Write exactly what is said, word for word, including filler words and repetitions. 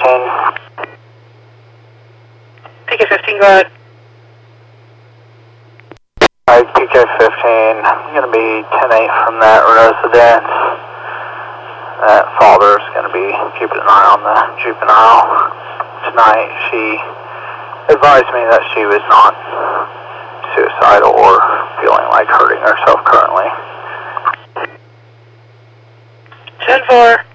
fifteen. P K fifteen, go ahead. Alright, P K fifteen, I'm going to be ten eight from that residence. That father's going to be keeping an eye on the juvenile tonight. She advised me that she was not suicidal or feeling like hurting herself currently. ten four.